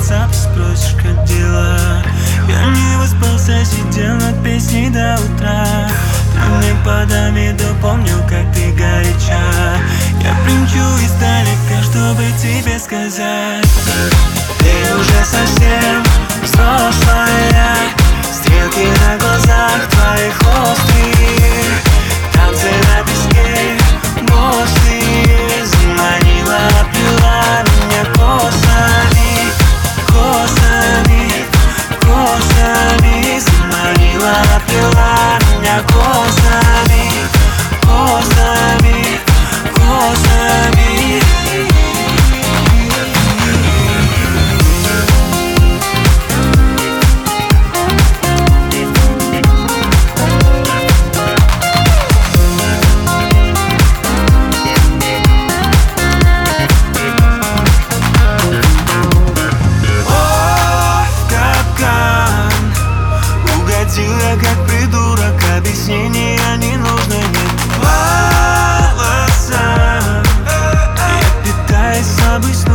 WhatsApp, спросишь, как дела. Я не выспался, сидел над песней до утра. Ты мне подам еду, помню, как ты горяча. Я примчу издалека, чтобы тебе сказать: ты уже совсем взрослая. Стрелки на глазах твоих острые, танцы на песке босые. Заманила, оплела меня косами, косами, косами. Заманила, оплела меня косами, косами, косами. Как придурок, объяснения не нужно, нет волоса. Я питаюсь слабой